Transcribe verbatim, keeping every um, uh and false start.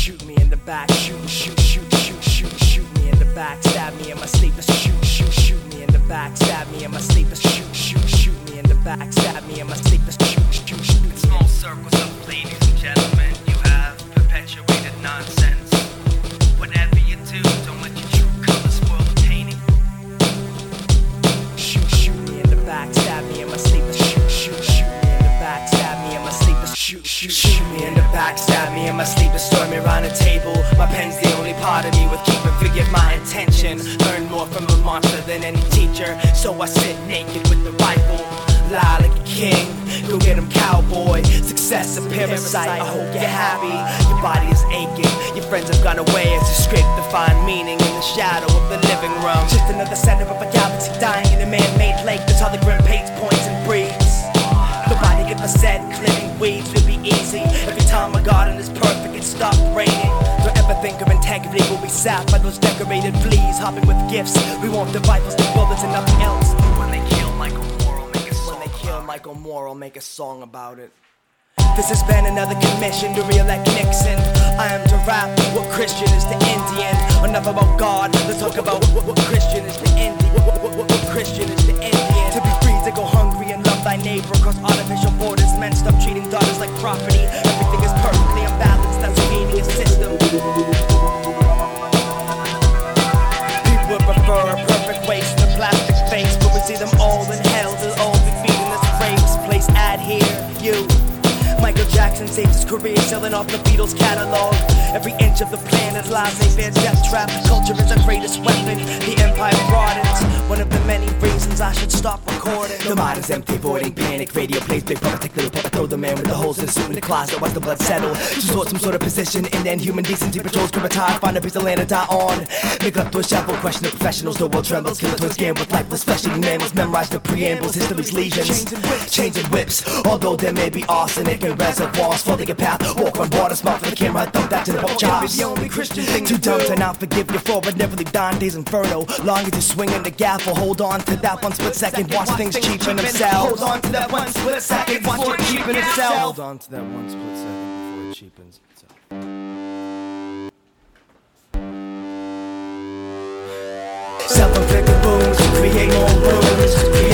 shoot me in the back, shoot, shoot, shoot, shoot, shoot, shoot me in the back, stab me in my sleep, shoot, shoot, shoot me in the back, stab me in my sleep, shoot, shoot, shoot me in the back, stab me in my sleep, shoot, shoot, shoot. Small circles of ladies and gentlemen, you have perpetuated nonsense. Whatever you do, don't let your true colors spoil the painting. Shoot, shoot me in the back, stab me in my sleep, shoot, shoot, shoot me in the back, stab me in my sleep, shoot, shoot, shoot me in the back, stab me in my sleep, destroy me around the table. My pen's the only part of me with keep and forget my intention. Learn more from a monster than any teacher, so I sit naked with the rifle, lie like a king. Go get him, cowboy. Success a parasite, I hope you're happy. Your body is aching, your friends have gone away as you scrape to find meaning in the shadow of the living room. Just another center of a galaxy dying in a man-made lake. That's how the grim paints, points, and breathes. Nobody ever said clearing weeds would be easy. Every time my garden is perfect, it stopped raining. Don't ever think of integrity will be sapped by those decorated fleas hopping with gifts. We want the rifles, the bullets, and nothing else. When they kill Michael Moore, make a song When they kill about Michael Moore, I'll make a song about it. This has been another commission to re-elect Nixon. I am to rap what Christian is to Indian. Enough about God, let's talk about what, what Christian is to Indian. What, what, what, what Christian is to Indian. To be free to go hungry and love thy neighbor across artificial borders. Men stop treating daughters like property. Everything is perfectly unbalanced, that's the meaning of system. People would prefer a perfect waste to a plastic face, but we see them all in hell. They'll all be feeding this race. Place ad here, you. Michael Jackson saves his career selling off the Beatles catalog. Every inch of the planet lies a fair death trap. Culture is our greatest weapon, the empire broadens. One of the many reasons I should stop recording. The mind is empty, voiding panic. Radio plays big brother, take little puppet, throw the man with the holes in the suit in the closet. Watch the blood settle to sort some sort of position, and then human decency patrols grip a tie, find a piece of land to die on. Make up to a shuffle, question the professionals, the world trembles. Kill twins game with lifeless flesh eating mammals. Memorize the preambles, history's legions. Changing whips, although there may be arsenic and reservoirs, flooding a path, walk on water, smart for the camera, I thump that to the pork chops. The only Christian thing too dumb to not forgive you for, but never leave Dante's Inferno. Long as you swinging the gavel, hold on to that one split second, watch things cheapen themselves. Hold on to that one split second, watch it cheapen itself. Hold on to that one split second before it cheapens itself. Self-inflicted wounds, create more wounds.